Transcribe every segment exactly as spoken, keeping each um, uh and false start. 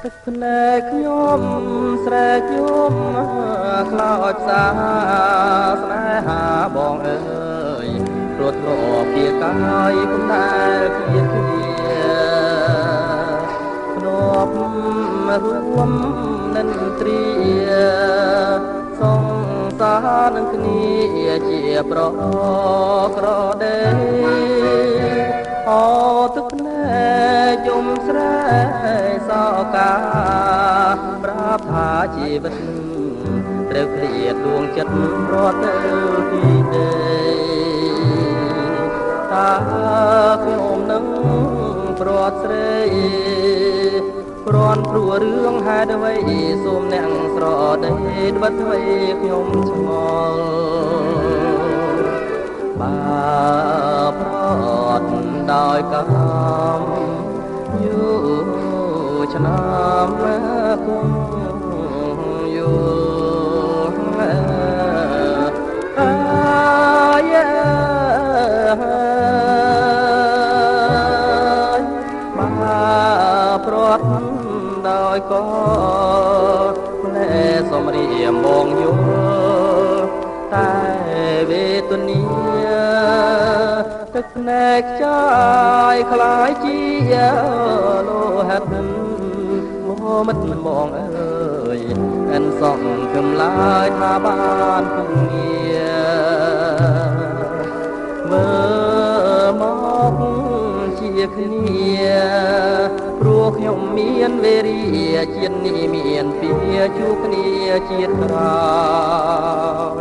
ទឹកភ្នែកខ្ញុំស្រែកយំខ្លោចផ្សាស្នេហាបងអើយព្រោះធ្លាប់ជាកាយពុំដែលគៀតគ្នាធ្លាប់រួមនិនទ្រាសងសានឹងគ្នាជាប្រក្រដេអូទឹកភ្នែកយំស្រែសោកាប្រាប់ថាជីវិតត្រូវឃ្លាតដួងចិត្តរត់ទៅទីទេតាខ្ញុំនឹងព្រាត់ស្រីព្រាន់ព្រោះរឿងហេតុអ្វីសូមអ្នកស្រដីត្បិតអ្វីខ្ញុំឆ្ងល់បើប្រត់ដោយកម្មយូរឆ្នាំគុំយូរអាយ៉ាបើប្រត់ដោយកណែសំរៀមបងយល់តែវេទនាទឹកភ្នែកចាយคล้ายជាលោហិតមកមិត្តបងអើយអិនសងគំឡាយថាបានគង់ងារមើលមកជាគ្នាព្រោះខ្ញុំមានវេរីជាតិនេះមានពីជួបគ្នាជាតិក្រោយ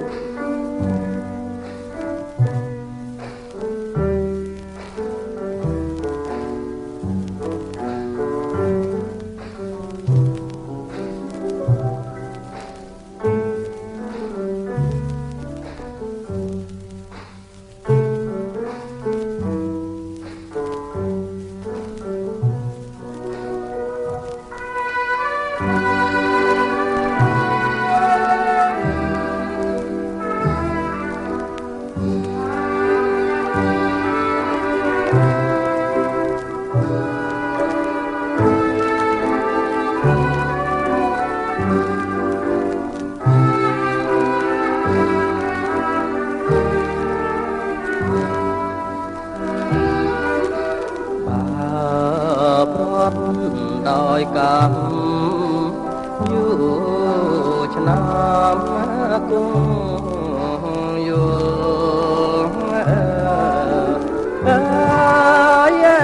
ដោយកម្មយូរឆ្នាំគុំយូរអាយ៉ា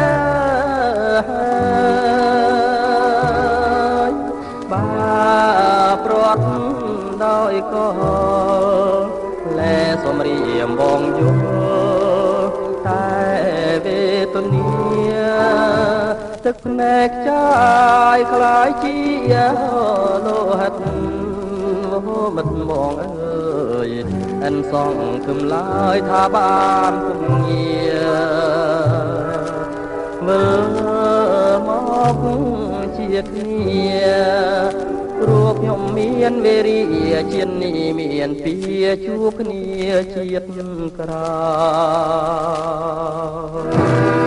បើប្រត់ដោយកលែសំរៀមបងយល់តែវេទនាទឹកភ្នែកចាយคล้ายជាលោហិតមិត្តបងអើយអិនសងគំឡាយថាបានគង់ងារមើលមកជាគ្នាព្រោះខ្ញុំមានវេរីជាតិនេះមានពីជួបគ្នាជាតិក្រោយ